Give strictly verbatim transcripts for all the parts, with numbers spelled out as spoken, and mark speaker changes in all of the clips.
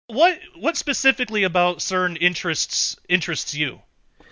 Speaker 1: what what specifically about CERN interests interests you?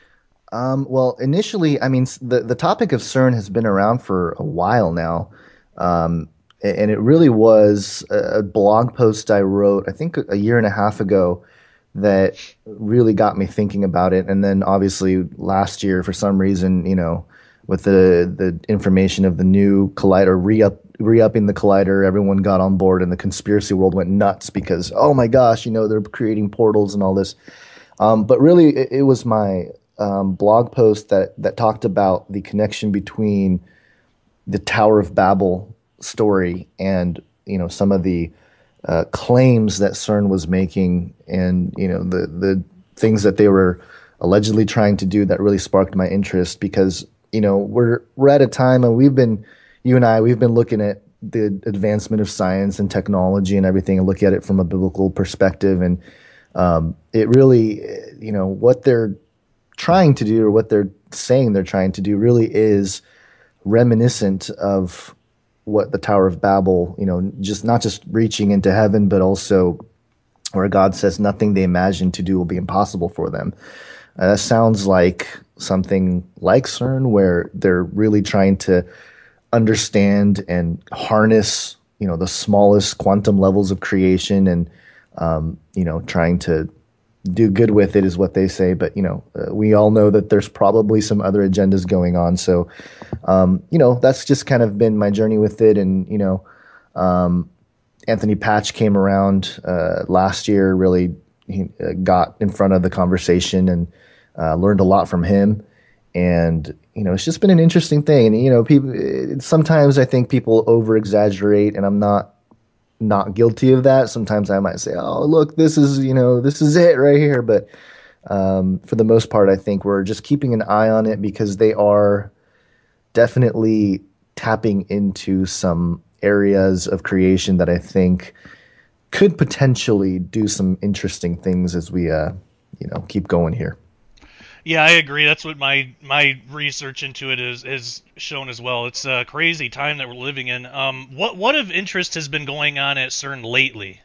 Speaker 2: Um, well, initially, I mean, s- the the topic of CERN has been around for a while now, um, a- and it really was a, a blog post I wrote, I think, a year and a half ago that really got me thinking about it. And then, obviously, last year, for some reason, you know, with the the information of the new collider re-up re-upping the collider, everyone got on board, and the conspiracy world went nuts because, oh my gosh, you know, they're creating portals and all this. Um, but really, it, it was my um, blog post that that talked about the connection between the Tower of Babel story and you know some of the uh, claims that CERN was making, and you know the the things that they were allegedly trying to do that really sparked my interest because you know we're we're at a time and we've been you and I we've been looking at the advancement of science and technology and everything and look at it from a biblical perspective and um, it really you know what they're trying to do or what they're saying they're trying to do really is reminiscent of what the Tower of Babel, you know, just not just reaching into heaven, but also where God says nothing they imagine to do will be impossible for them. Uh, that sounds like something like CERN, where they're really trying to understand and harness, you know, the smallest quantum levels of creation, and um, you know, trying to do good with it is what they say. But you know, uh, we all know that there's probably some other agendas going on. So um, you know, that's just kind of been my journey with it. And, you know, um, Anthony Patch came around uh, last year, really he, uh, got in front of the conversation and uh, learned a lot from him. And, you know, it's just been an interesting thing. And, you know, people, sometimes I think people over exaggerate, and I'm not not guilty of that. Sometimes I might say, "Oh, look, this is you know this is it right here." But um, for the most part, I think we're just keeping an eye on it because they are definitely tapping into some areas of creation that I think could potentially do some interesting things as we, uh, you know, keep going here.
Speaker 1: Yeah, I agree. That's what my my research into it is is shown as well. It's a crazy time that we're living in. Um, what what of interest has been going on at CERN lately?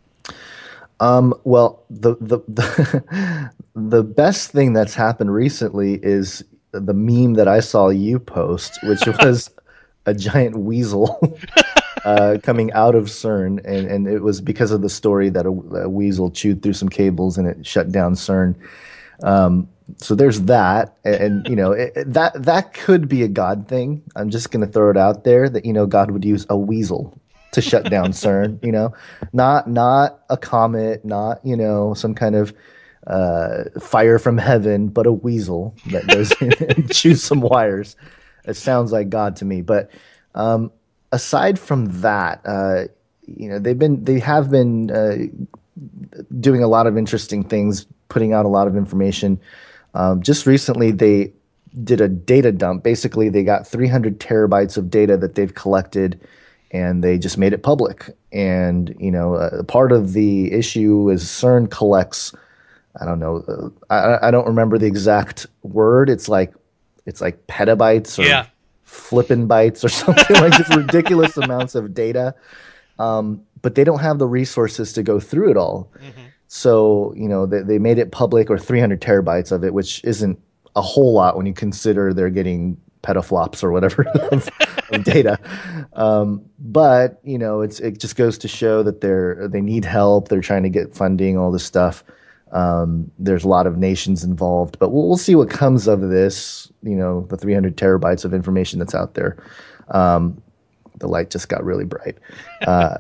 Speaker 2: Um, well, the the the, the best thing that's happened recently is the meme that I saw you post, which was a giant weasel uh, coming out of CERN, and, and it was because of the story that a, a weasel chewed through some cables and it shut down CERN. Um, so there's that, and, and you know it, it- that that could be a God thing. I'm just going to throw it out there that you know God would use a weasel to shut down CERN. You know, not not a comet, not you know some kind of uh, fire from heaven, but a weasel that goes in and chews some wires. It sounds like God to me. But um, aside from that, uh, you know, they've been they have been uh, doing a lot of interesting things, putting out a lot of information. Um, just recently, they did a data dump. Basically, they got three hundred terabytes of data that they've collected, and they just made it public. And you know, uh, part of the issue is CERN collects. I don't know. Uh, I, I don't remember the exact word. It's like it's like petabytes or
Speaker 1: Yeah.
Speaker 2: flippin' bytes or something like this ridiculous amounts of data. Um, but they don't have the resources to go through it all.
Speaker 1: hmm
Speaker 2: So, you know, they, they made it public or three hundred terabytes of it, which isn't a whole lot when you consider they're getting petaflops or whatever of, of data. Um, but, you know, it's it just goes to show that they're they need help. They're trying to get funding, all this stuff. Um, there's a lot of nations involved, but we'll, we'll see what comes of this, you know, the three hundred terabytes of information that's out there. Um, the light just got really bright. Uh,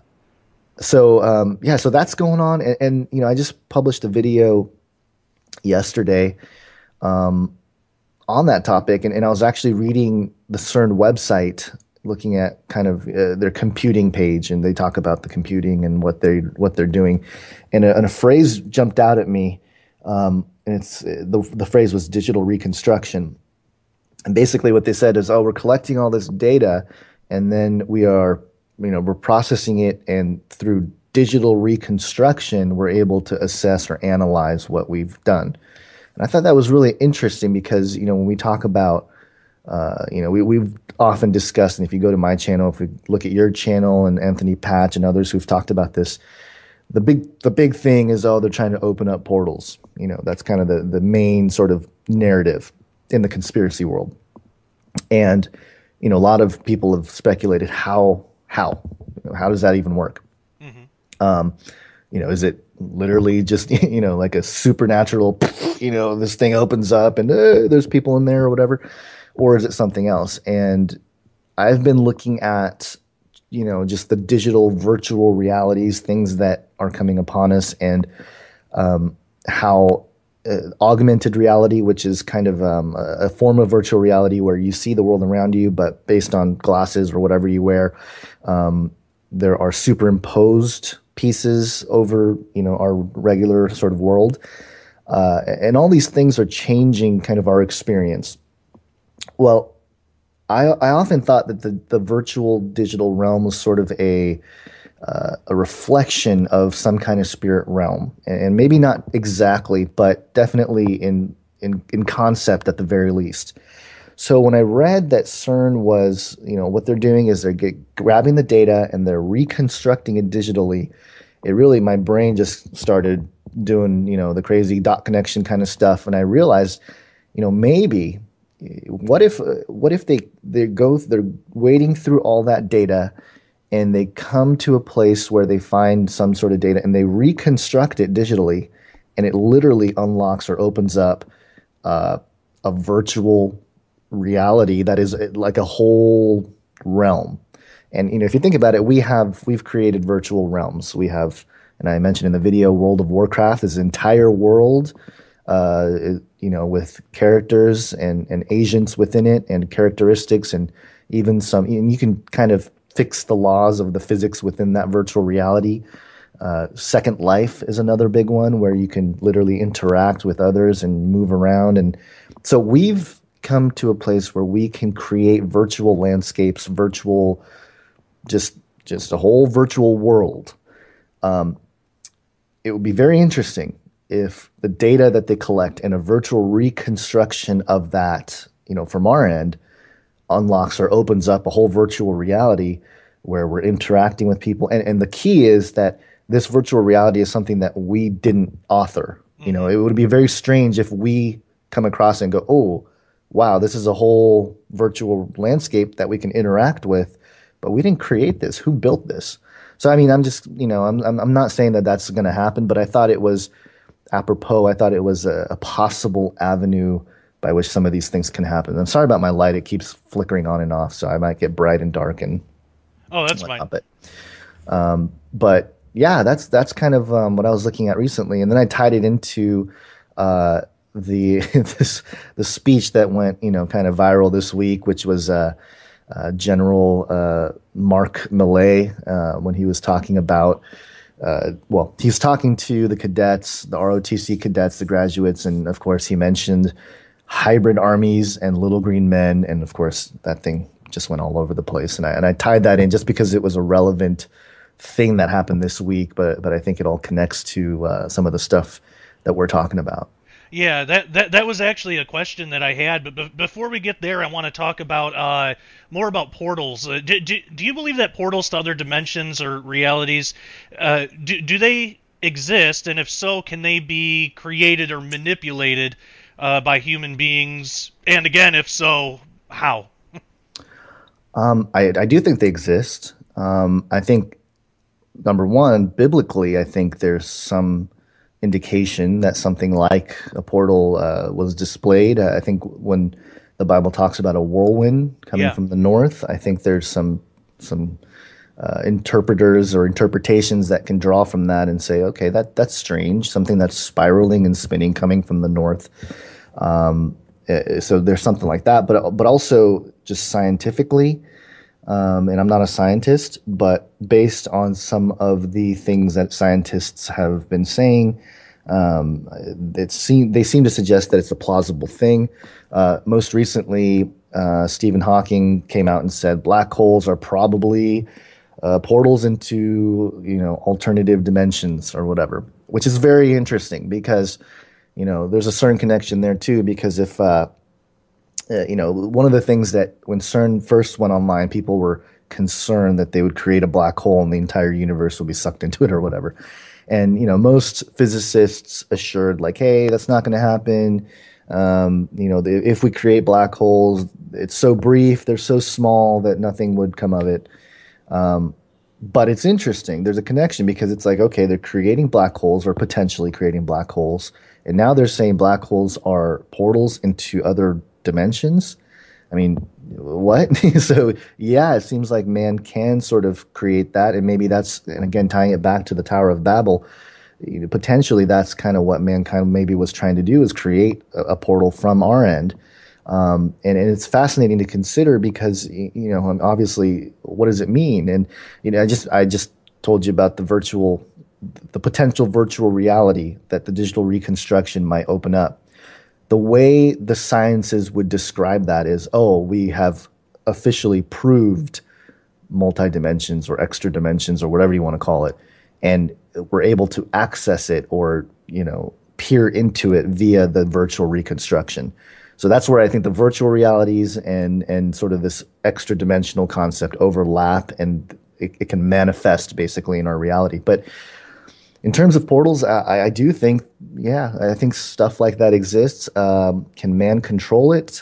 Speaker 2: so um, yeah, so that's going on, and, and you know, I just published a video yesterday um, on that topic, and, and I was actually reading the CERN website, looking at kind of uh, their computing page, and they talk about the computing and what they what they're doing, and a, and a phrase jumped out at me, um, and it's uh, the the phrase was digital reconstruction, and basically what they said is, oh, we're collecting all this data, and then we are, you know, we're processing it, and through digital reconstruction, we're able to assess or analyze what we've done. And I thought that was really interesting because, you know, when we talk about, uh, you know, we, we've often discussed, and if you go to my channel, if we look at your channel and Anthony Patch and others who've talked about this, the big the big thing is, oh, they're trying to open up portals. You know, that's kind of the the main sort of narrative in the conspiracy world. And you know, a lot of people have speculated how how you know, how does that even work?
Speaker 1: Hmm.
Speaker 2: Um, you know, is it literally just you know like a supernatural? You know, this thing opens up and uh, there's people in there or whatever, or is it something else? And I've been looking at you know just the digital virtual realities, things that are coming upon us, and um, how uh, augmented reality, which is kind of um, a, a form of virtual reality where you see the world around you, but based on glasses or whatever you wear, um, there are superimposed pieces over you know our regular sort of world, uh, and all these things are changing kind of our experience. Well, I, I often thought that the, the virtual digital realm was sort of a uh, a reflection of some kind of spirit realm, and, and maybe not exactly, but definitely in in in concept at the very least. So when I read that CERN was, you know, what they're doing is they're get, grabbing the data and they're reconstructing it digitally, it really my brain just started doing, you know, the crazy dot connection kind of stuff, and I realized, you know, maybe what if what if they they go they're wading through all that data and they come to a place where they find some sort of data and they reconstruct it digitally, and it literally unlocks or opens up uh, a virtual reality that is uh, like a whole realm. And you know, if you think about it, we have we've created virtual realms. We have, and I mentioned in the video, World of Warcraft, this entire world, uh, you know, with characters and and agents within it, and characteristics, and even some. And you can kind of fix the laws of the physics within that virtual reality. Uh, Second Life is another big one where you can literally interact with others and move around. And so we've come to a place where we can create virtual landscapes, virtual, just just a whole virtual world. Um, it would be very interesting if the data that they collect and a virtual reconstruction of that, you know, from our end, unlocks or opens up a whole virtual reality where we're interacting with people. And, and the key is that this virtual reality is something that we didn't author. You know, it would be very strange if we come across it and go, oh, wow, this is a whole virtual landscape that we can interact with, but we didn't create this. Who built this? So, I mean, I'm just, you know, I'm I'm, I'm not saying that that's going to happen, but I thought it was apropos. I thought it was a, a possible avenue by which some of these things can happen. I'm sorry about my light; it keeps flickering on and off, so I might get bright and dark and
Speaker 1: Oh, that's fine.
Speaker 2: whatnot. But, um, but yeah, that's that's kind of um, what I was looking at recently, and then I tied it into uh, the this the speech that went, you know, kind of viral this week, which was uh, uh, General uh, Mark Milley uh, when he was talking about. Uh, well, he's talking to the cadets, the R O T C cadets, the graduates, and of course he mentioned hybrid armies and little green men, and of course that thing just went all over the place. And I and I tied that in just because it was a relevant thing that happened this week, but but I think it all connects to uh, some of the stuff that we're talking about.
Speaker 1: Yeah, that, that that was actually a question that I had, but be- before we get there, I want to talk about uh, more about portals. Uh, do, do, do you believe that portals to other dimensions or realities, uh, do, do they exist, and if so, can they be created or manipulated uh, by human beings? And again, if so, how?
Speaker 2: Um, I I do think they exist. Um, I think number one, biblically, I think there's some indication that something like a portal uh, was displayed. Uh, I think when the Bible talks about a whirlwind coming
Speaker 1: Yeah.
Speaker 2: from the north, I think there's some some uh, interpreters or interpretations that can draw from that and say, okay, that that's strange. Something that's spiraling and spinning coming from the north. Um, uh, so there's something like that, but but also just scientifically. Um, and I'm not a scientist, but based on some of the things that scientists have been saying, um, it seem, they seem to suggest that it's a plausible thing. Uh, most recently, uh, Stephen Hawking came out and said black holes are probably uh, portals into, you know, alternative dimensions or whatever, which is very interesting because, you know, there's a certain connection there too. Because if uh, uh, you know, one of the things that when CERN first went online, people were concerned that they would create a black hole and the entire universe would be sucked into it or whatever. And you know, most physicists assured like, hey, that's not going to happen. Um, you know, the, if we create black holes, it's so brief, they're so small that nothing would come of it. Um, but it's interesting. There's a connection because it's like, okay, they're creating black holes or potentially creating black holes. And now they're saying black holes are portals into other dimensions. I mean, what? So, yeah, it seems like man can sort of create that. And maybe that's, and again, tying it back to the Tower of Babel, you know, potentially that's kind of what mankind maybe was trying to do is create a, a portal from our end. Um, and, and it's fascinating to consider because, you know, um, obviously, what does it mean? And, you know, I just, I just told you about the virtual, the potential virtual reality that the digital reconstruction might open up. The way the sciences would describe that is, oh, we have officially proved multi-dimensions or extra dimensions or whatever you want to call it. And we're able to access it or, you know, peer into it via the virtual reconstruction. So that's where I think the virtual realities and and sort of this extra dimensional concept overlap and it, it can manifest basically in our reality. But in terms of portals, I, I do think, yeah, I think stuff like that exists. Um, can man control it?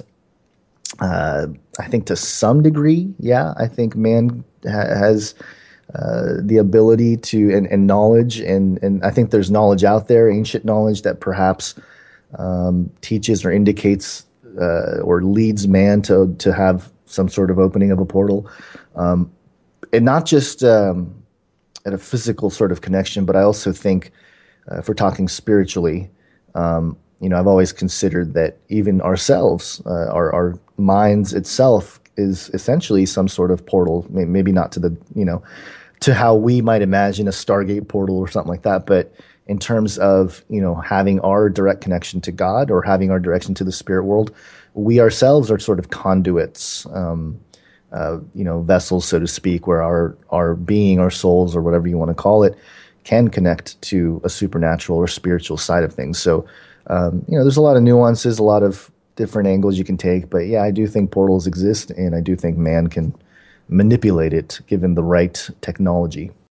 Speaker 2: Uh, I think to some degree, yeah. I think man ha- has uh, the ability to and, and knowledge, and and I think there's knowledge out there, ancient knowledge that perhaps um, teaches or indicates uh, or leads man to to have some sort of opening of a portal, um, and not just um, at a physical sort of connection, but I also think uh, if we're talking spiritually, um, you know, I've always considered that even ourselves, uh, our our minds itself, is essentially some sort of portal. Maybe not to the you know to how we might imagine a Stargate portal or something like that, but in terms of, you know, having our direct connection to God or having our direction to the spirit world, we ourselves are sort of conduits, um, uh, you know, vessels, so to speak, where our, our being, our souls, or whatever you want to call it, can connect to a supernatural or spiritual side of things. So, um, you know, there's a lot of nuances, a lot of different angles you can take, but yeah, I do think portals exist, and I do think man can manipulate it given the right technology.